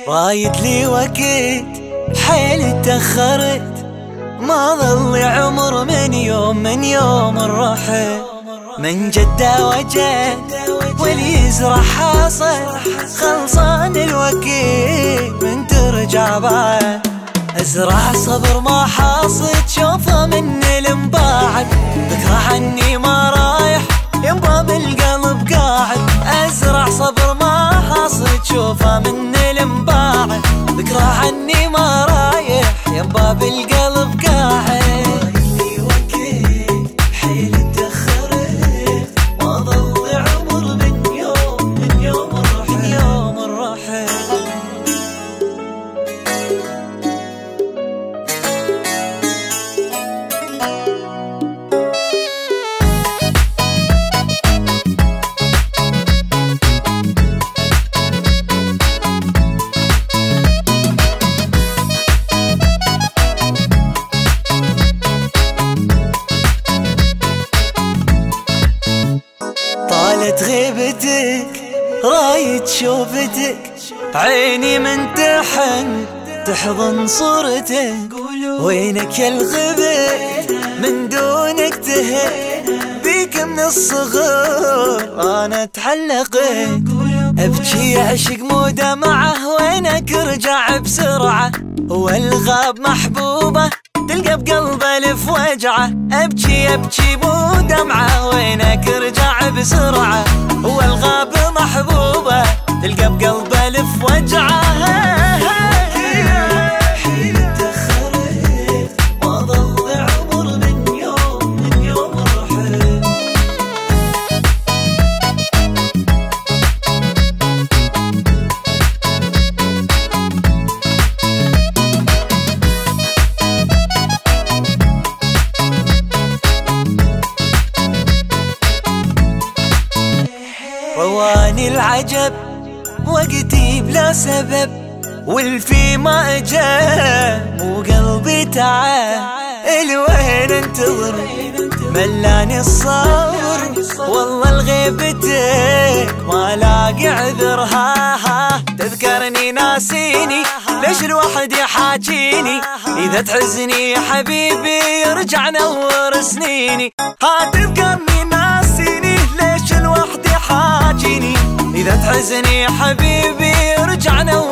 رايد لي وقت حيل تأخرت، ما ظل عمر من يوم رحت. من جدة وجد واللي يزرع حاصل، خلصان الوقت من ترجع بعد. ازرع صبر ما حاصد شوفه من المباعد، ذكرى عني ما رايح ينبى بالقلب قاعد. ازرع صبر ما حاصد شوفه من المباعد، ذكرى عني ما رايح ينبى بالقلب قاعد. طالت غيبتك رايد شوفتك، عيني من تحن تحضن صورتك. وينك يا الغبت من دونك تهت، بيك من الصغر انا اتعلقت. ابكي عشق مو دمعه وينك ارجع بسرعه، والغاب محبوبه تلقى بقلبه الف وجعه. ابكي مو دمعه وينك ارجع بسرعه، والغاب محبوبه تلقى بقلبه الف وجعه. رواني العجب وقتي بلا سبب، والفي ما اجا مو قلبي تعب. الوين انتظر ملاني الصبر، والله الغيبتك ما لاقي عذر. ها تذكرني ناسيني ليش الواحد يحاجيني، اذا تحزني يا حبيبي يرجع نور سنيني. ها تذكرني ناسيني ليش الواحد يحاجيني، إذا تحزني يا حبيبي يرجع نور